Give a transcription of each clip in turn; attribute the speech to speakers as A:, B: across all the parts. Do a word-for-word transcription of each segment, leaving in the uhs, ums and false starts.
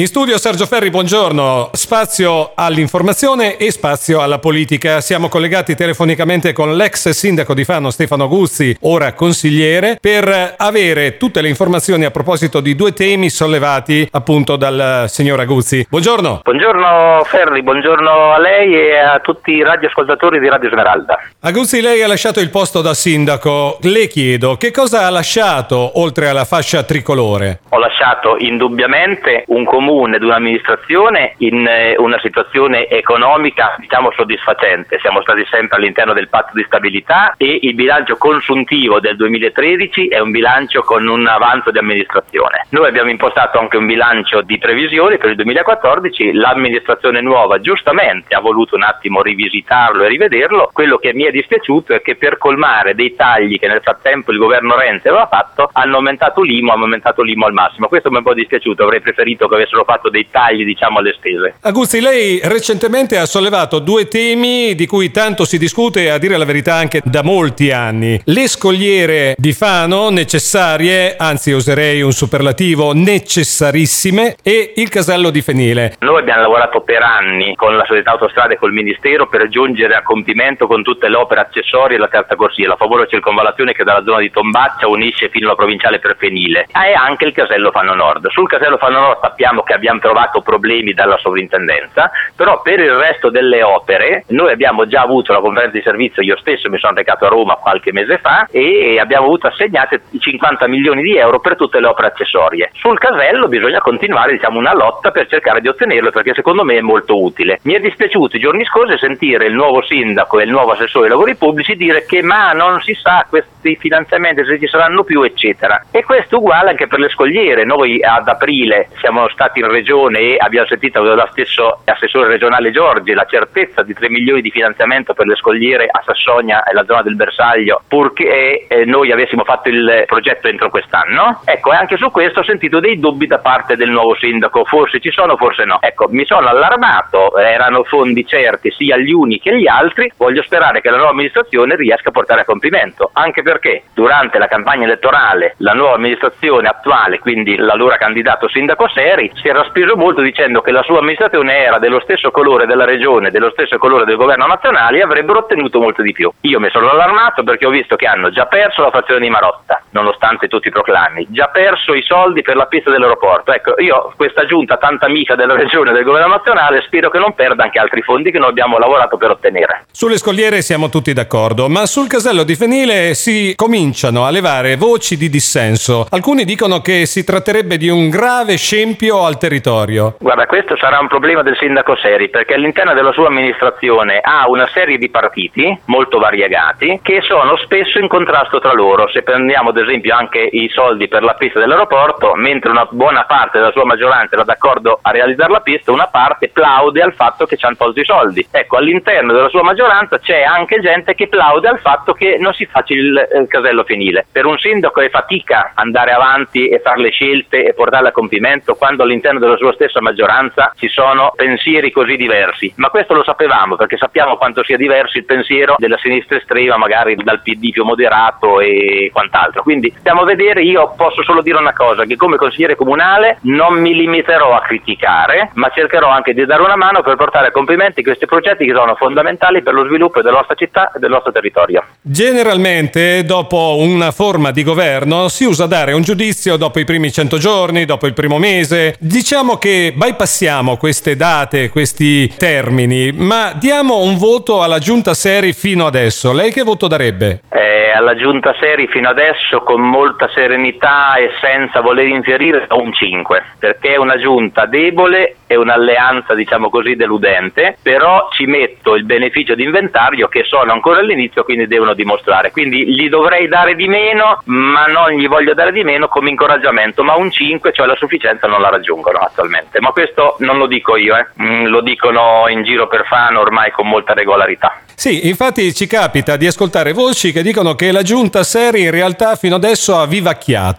A: In studio Sergio Ferri, buongiorno. Spazio all'informazione e spazio alla politica. Siamo collegati telefonicamente con l'ex sindaco di Fano Stefano Aguzzi, ora consigliere, per avere tutte le informazioni a proposito di due temi sollevati appunto dal signor Aguzzi. Buongiorno.
B: Buongiorno Ferri, buongiorno a lei e a tutti i radioascoltatori di Radio Smeralda.
A: Aguzzi, lei ha lasciato il posto da sindaco. Le chiedo, che cosa ha lasciato oltre alla fascia tricolore?
B: Ho lasciato indubbiamente un comune ed un'amministrazione in una situazione economica diciamo soddisfacente. Siamo stati sempre all'interno del patto di stabilità e il bilancio consuntivo del duemilatredici è un bilancio con un avanzo di amministrazione. Noi abbiamo impostato anche un bilancio di previsioni per il duemilaquattordici, l'amministrazione nuova giustamente ha voluto un attimo rivisitarlo e rivederlo. Quello che mi è dispiaciuto è che per colmare dei tagli che nel frattempo il governo Renzi aveva fatto hanno aumentato l'I M U, hanno aumentato l'I M U al massimo. Questo mi è un po' dispiaciuto, avrei preferito che avessero fatto dei tagli diciamo alle spese.
A: Aguzzi, lei recentemente ha sollevato due temi di cui tanto si discute, a dire la verità anche da molti anni: le scogliere di Fano, necessarie, anzi userei un superlativo, necessarissime, e il casello di Fenile.
B: Noi abbiamo lavorato per anni con la società autostrade e col ministero per giungere a compimento con tutte le opere accessorie alla terza corsia, la famosa circonvallazione che dalla zona di Tombaccia unisce fino alla provinciale per Fenile, e anche il casello Fano Nord. Sul casello Fano Nord sappiamo che abbiamo trovato problemi dalla sovrintendenza, però per il resto delle opere noi abbiamo già avuto la conferenza di servizio, io stesso mi sono recato a Roma qualche mese fa e abbiamo avuto assegnate cinquanta milioni di euro per tutte le opere accessorie. Sul casello bisogna continuare diciamo una lotta per cercare di ottenerlo, perché secondo me è molto utile. Mi è dispiaciuto i giorni scorsi sentire il nuovo sindaco e il nuovo assessore ai lavori pubblici dire che ma non si sa questi finanziamenti se ci saranno più eccetera, e questo è uguale anche per le scogliere. Noi ad aprile siamo stati in regione e abbiamo sentito dallo stesso assessore regionale Giorgi la certezza di tre milioni di finanziamento per le scogliere a Sassonia e la zona del Bersaglio, purché eh, noi avessimo fatto il progetto entro quest'anno. Ecco, e anche su questo ho sentito dei dubbi da parte del nuovo sindaco, forse ci sono, forse no. Ecco, mi sono allarmato, erano fondi certi sia gli uni che gli altri, voglio sperare che la nuova amministrazione riesca a portare a compimento, anche perché durante la campagna elettorale la nuova amministrazione attuale, quindi l'allora candidato sindaco Seri, si era speso molto dicendo che la sua amministrazione era dello stesso colore della regione, dello stesso colore del governo nazionale e avrebbero ottenuto molto di più. Io mi sono allarmato perché ho visto che hanno già perso la frazione di Marotta, nonostante tutti i proclami, già perso i soldi per la pista dell'aeroporto. Ecco, io questa giunta tanta amica della regione e del governo nazionale spero che non perda anche altri fondi che noi abbiamo lavorato per ottenere.
A: Sulle scogliere siamo tutti d'accordo, ma sul casello di Fenile si cominciano a levare voci di dissenso. Alcuni dicono che si tratterebbe di un grave scempio al territorio.
B: Guarda, questo sarà un problema del sindaco Seri, perché all'interno della sua amministrazione ha una serie di partiti molto variegati che sono spesso in contrasto tra loro. Se prendiamo ad esempio anche i soldi per la pista dell'aeroporto, mentre una buona parte della sua maggioranza era d'accordo a realizzare la pista, una parte plaude al fatto che ci hanno tolto i soldi. Ecco, all'interno della sua maggioranza c'è anche gente che plaude al fatto che non si faccia il, il casello Fenile. Per un sindaco è fatica andare avanti e fare le scelte e portarle a compimento quando all'interno della sua stessa maggioranza ci sono pensieri così diversi, ma questo lo sapevamo perché sappiamo quanto sia diverso il pensiero della sinistra estrema, magari dal P D più moderato e quant'altro. Quindi stiamo a vedere. Io posso solo dire una cosa, che come consigliere comunale non mi limiterò a criticare, ma cercherò anche di dare una mano per portare a compimento questi progetti che sono fondamentali per lo sviluppo della nostra città e del nostro territorio.
A: Generalmente dopo una forma di governo si usa dare un giudizio dopo i primi cento giorni, dopo il primo mese. Diciamo che bypassiamo queste date, questi termini, ma diamo un voto alla giunta Seri fino adesso. Lei che voto darebbe?
B: Eh, alla giunta Seri fino adesso, con molta serenità e senza voler infierire, un cinque, perché è una giunta debole, è un'alleanza diciamo così deludente, però ci metto il beneficio di inventario che sono ancora all'inizio, quindi devono dimostrare. Quindi gli dovrei dare di meno, ma non gli voglio dare di meno come incoraggiamento, ma un cinque, cioè la sufficienza, non la raggiungono attualmente. Ma questo non lo dico io, eh. mm, lo dicono in giro per Fano ormai con molta regolarità.
A: Sì, infatti ci capita di ascoltare voci che dicono che la giunta Seri in realtà fino adesso ha vivacchiato.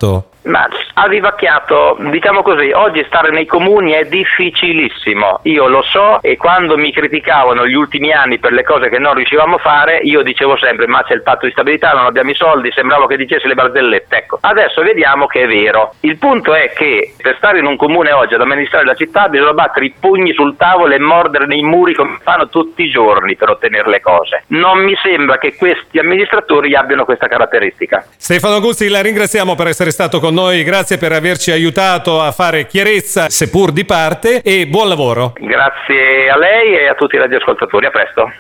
B: Ma ha vivacchiato, diciamo così, oggi stare nei comuni è difficilissimo, io lo so, e quando mi criticavano gli ultimi anni per le cose che non riuscivamo a fare, io dicevo sempre ma c'è il patto di stabilità, non abbiamo i soldi, sembrava che dicesse le barzellette. Ecco, adesso vediamo che è vero. Il punto è che per stare in un comune oggi ad amministrare la città bisogna battere i pugni sul tavolo e mordere nei muri come fanno tutti i giorni per ottenere le cose. Non mi sembra che questi amministratori abbiano questa caratteristica.
A: Stefano Guzzi, la ringraziamo per essere stato con noi, grazie per averci aiutato a fare chiarezza, seppur di parte, e buon lavoro.
B: Grazie a lei e a tutti i radioascoltatori, a presto.